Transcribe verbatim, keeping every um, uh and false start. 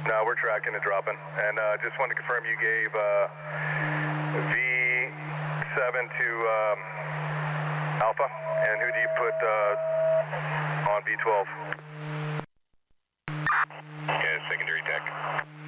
No, we're tracking and dropping. And uh, just wanted to confirm you gave uh, V seven to um, Alpha, and who do you put uh, on V twelve? Yeah, secondary tech.